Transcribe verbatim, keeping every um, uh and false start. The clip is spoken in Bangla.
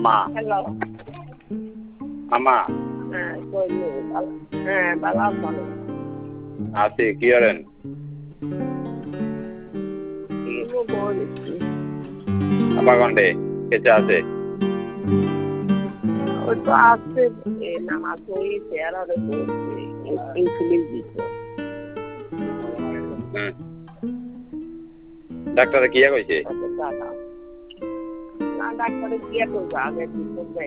আম্মা হ্যালো আম্মা হ্যাঁ কইলো হ্যাঁ ভালো আছেন আছি কি করেন কি বলছি আব্বা কন্ডে কেচে আছে ওই তো আসছে নামাজ পড়ি চেয়ার আরে বলছে ইনসুলিন দিচ্ছে ডাক্তারে কি কইছে না ডাক্তারে কি করবে আগে কি করবে